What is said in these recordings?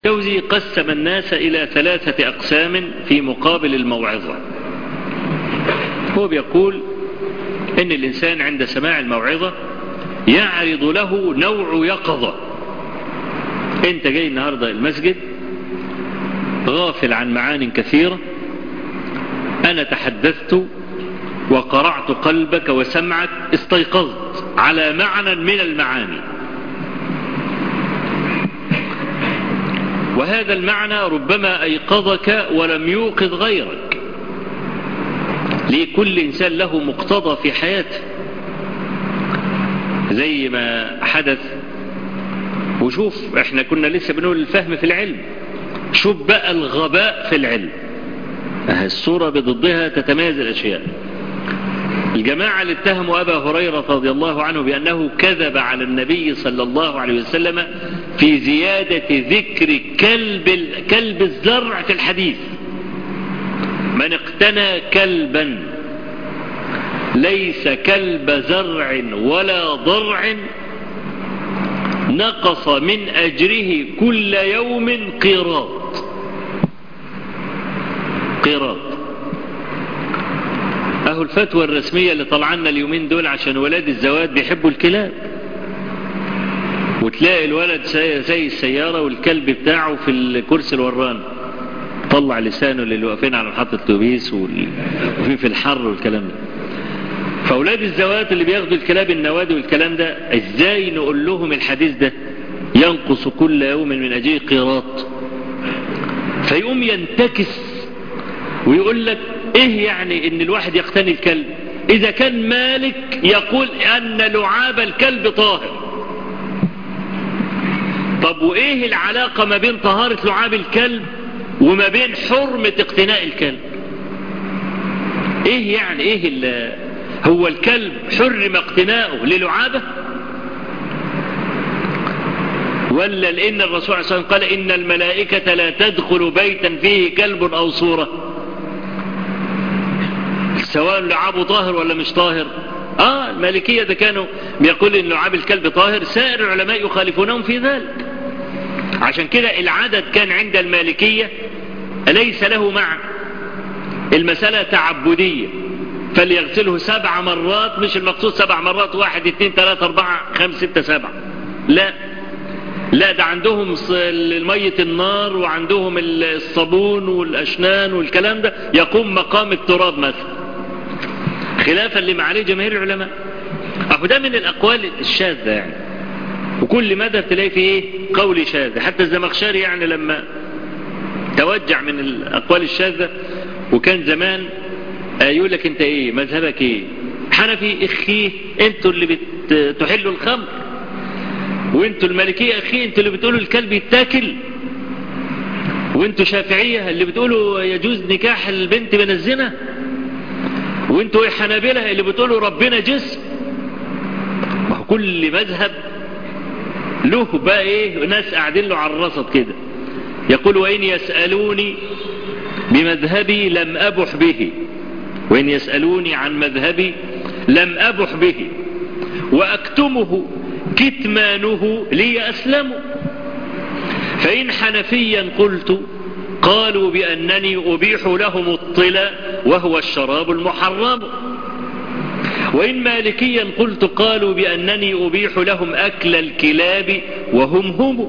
الجوزي قسم الناس إلى 3 أقسام في مقابل الموعظة. هو بيقول إن الإنسان عند سماع الموعظة يعرض له نوع يقظة. أنت جاي النهاردة المسجد غافل عن معان كثيرة، أنا تحدثت وقرعت قلبك وسمعك، استيقظت على معنى من المعاني، وهذا المعنى ربما أيقظك ولم يوقظ غيرك. لكل إنسان له مقتضى في حياته زي ما حدث. وشوف احنا كنا لسه بنقول الفهم في العلم، شوف بقى الغباء في العلم، الصورة بضدها تتميز الأشياء. الجماعة اللي اتهموا أبا هريرة رضي الله عنه بأنه كذب على النبي صلى الله عليه وسلم في زيادة ذكر كلب الزرع في الحديث. من اقتنى كلبا ليس كلب زرع ولا ضرع نقص من أجره كل يوم قيراط. اهو الفتوى الرسمية اللي طلعنا اليومين دول عشان ولاد الزواج بيحبوا الكلاب، وتلاقي الولد زي السيارة والكلب بتاعه في الكرسي الوران، طلع لسانه اللي واقفين على محطة الاتوبيس وفي الحر والكلام ده. فاولاد الزواج اللي بياخدوا الكلاب النوادي والكلام ده، ازاي نقول لهم الحديث ده ينقص كل يوم من اجره قيراط؟ فيقوم ينتكس ويقول لك ايه يعني ان الواحد يقتني الكلب اذا كان مالك يقول ان لعاب الكلب طاهر؟ طب وايه العلاقة ما بين طهارة لعاب الكلب وما بين حرمة اقتناء الكلب؟ ايه يعني ايه هو الكلب حرم اقتناؤه للعابه؟ ولا لان الرسول صلى الله عليه وسلم قال ان الملائكة لا تدخل بيتا فيه كلب او صورة، سواء لعابه طاهر ولا مش طاهر. المالكية ده كانوا بيقول ان لعاب الكلب طاهر، سائر العلماء يخالفونهم في ذلك. عشان كده العدد كان عند المالكية ليس له معنى، المسألة تعبدية، فليغسله 7 مرات، مش المقصود 7 مرات 1 2 3 4 5 6 7، لا ده عندهم مية النار وعندهم الصابون والأشنان والكلام ده يقوم مقام التراب مثلا، خلافا لما عليه جماهير العلماء. ده من الأقوال الشاذة يعني، وكل مدى تلاقي فيه قول شاذ. حتى الزمخشري يعني لما توجع من الأقوال الشاذة، وكان زمان يقول لك انت ايه مذهبك ايه؟ حنفي اخيه انتوا اللي بتحلوا الخمر، وانتوا المالكية اخيه انتوا اللي بتقولوا الكلب يتاكل، وانتوا شافعية اللي بتقولوا يجوز نكاح البنت من الزنا، وانتوا حنابلة اللي بتقولوا ربنا جسم. كل مذهب له بقى ايه ناس قاعدين له على الرصد كده. يقول وإن يسألوني بمذهبي لم أبح به، وإن يسألوني عن مذهبي لم أبح به، وأكتمه كتمانه لي أسلم. فإن حنفيا قلت قالوا بأنني أبيح لهم الطلا وهو الشراب المحرم، وإن مالكيا قلت قالوا بأنني أبيح لهم أكل الكلاب وهم،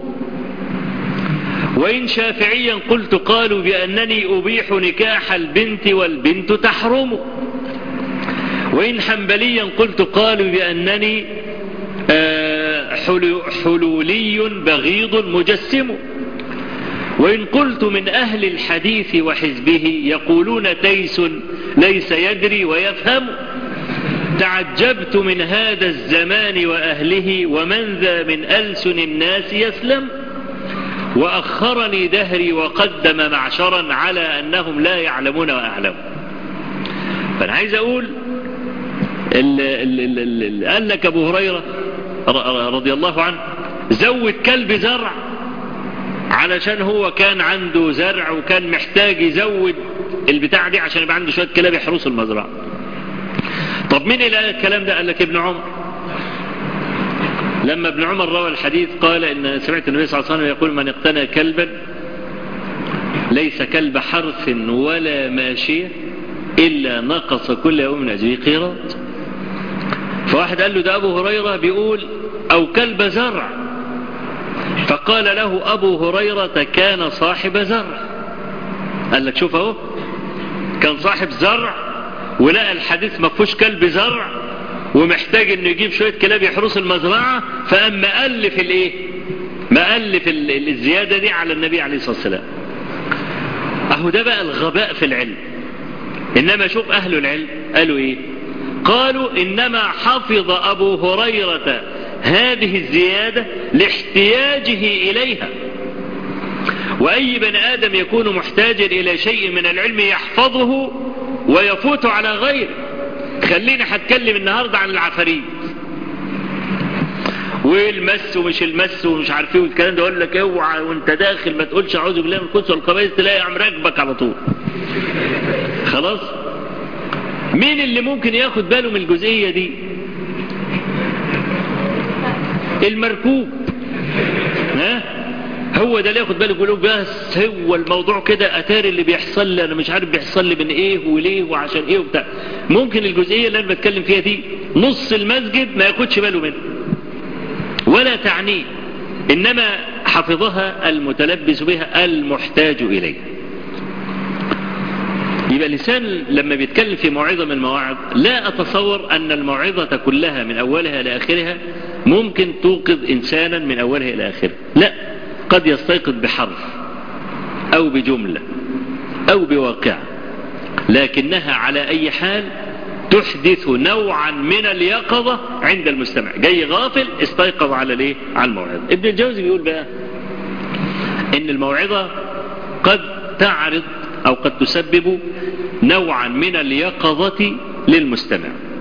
وإن شافعيا قلت قالوا بأنني أبيح نكاح البنت والبنت تحرم، وإن حنبليا قلت قالوا بأنني حلولي بغيض مجسم، وإن قلت من أهل الحديث وحزبه يقولون تيس ليس يدري ويفهم، تعجبت من هذا الزمان وأهله ومن ذا من ألسن الناس يسلم، وأخرني دهري وقدم معشرا على أنهم لا يعلمون وأعلم. فأنا عايز أقول قال لك أبو هريرة رضي الله عنه زود كلب زرع علشان هو كان عنده زرع وكان محتاج يزود البتاع دي عشان يبقى عنده شوية كلاب يحرسوا المزرعة. طب مين اللي قال الكلام ده؟ قال لك ابن عمر. لما ابن عمر روى الحديث قال إن سمعت النبي صلى الله عليه وسلم يقول من اقتنى كلبا ليس كلب حرث ولا ماشية إلا نقص كل يوم من أجره قيراط. فواحد قال له ده أبو هريرة بيقول أو كلب زرع، فقال له أبو هريرة كان صاحب زرع. قال لك شوف اهو، كان صاحب زرع ولقى الحديث ما فيهوش كلب زرع ومحتاج انه يجيب شوية كلاب يحرس المزرعة، فقام مألف الايه، مألف الزيادة دي على النبي عليه الصلاة والسلام. اهو ده بقى الغباء في العلم. انما شوف اهل العلم قالوا ايه، قالوا انما حفظ ابو هريرة هذه الزيادة لاحتياجه اليها، واي بني ادم يكون محتاجا الى شيء من العلم يحفظه ويفوت على غيره. خلينا هتكلم النهاردة عن العفاريت والمس ومش المس ومش عارفين والكلام ده، اقول لك اوعى وانت داخل ما تقولش اعوذ بالله من الخبث والخبائث، تلاقي عم راكبك على طول. خلاص، مين اللي ممكن ياخد باله من الجزئية دي؟ المركوب. ها، هو ده اللي ياخد باله، يقول بس هو الموضوع كده اتاري اللي بيحصل لي، انا مش عارف بيحصل لي من ايه وليه وعشان ايه وبتاع. ممكن الجزئية اللي انا بتكلم فيها دي نص المسجد ما ياخدش باله منها ولا تعنيه، انما حفظها المتلبس بها المحتاج اليه. يبقى الإنسان لما بيتكلم في موعظة من المواعظ لا أتصور أن الموعظة كلها من أولها لآخرها ممكن توقظ إنسانا من أولها إلى آخرها، لا، قد يستيقظ بحرف أو بجملة أو بواقع، لكنها على أي حال تحدث نوعا من اليقظة عند المستمع. جاي غافل استيقظ على ليه؟ على الموعظة. ابن الجوزي بيقول بقى إن الموعظة قد تعرض أو قد تسبب نوعا من اليقظة للمستمع.